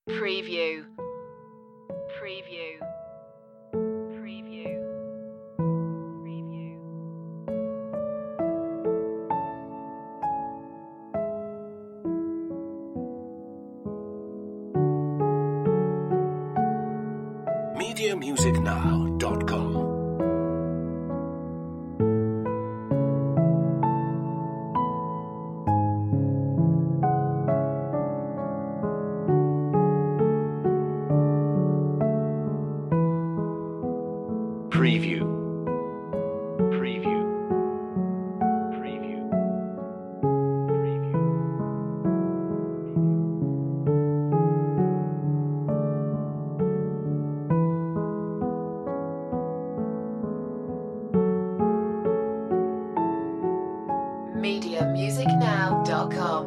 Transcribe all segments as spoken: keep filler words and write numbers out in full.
Preview. Preview. Preview. Preview. media music now dot com Preview. Preview. Preview. Preview. media music now dot com.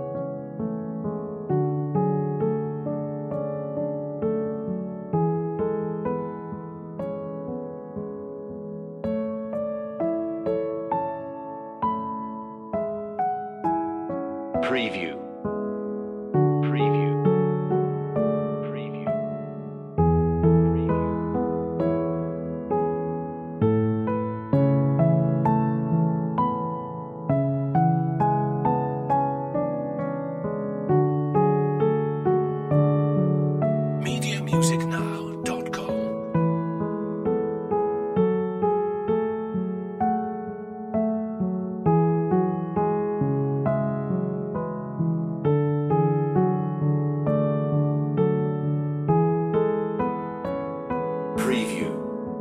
Preview. Preview. Preview. Preview. media music now dot com Preview.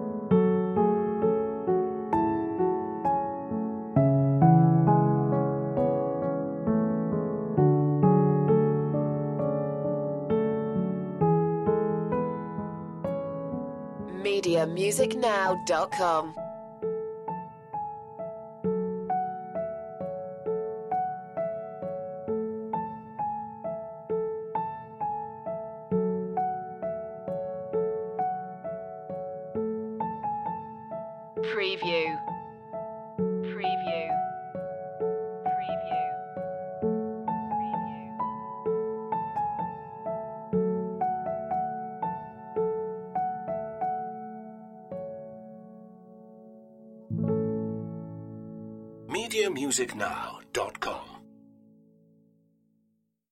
media music now dot com. Preview. Preview. Preview. Preview. media music now dot com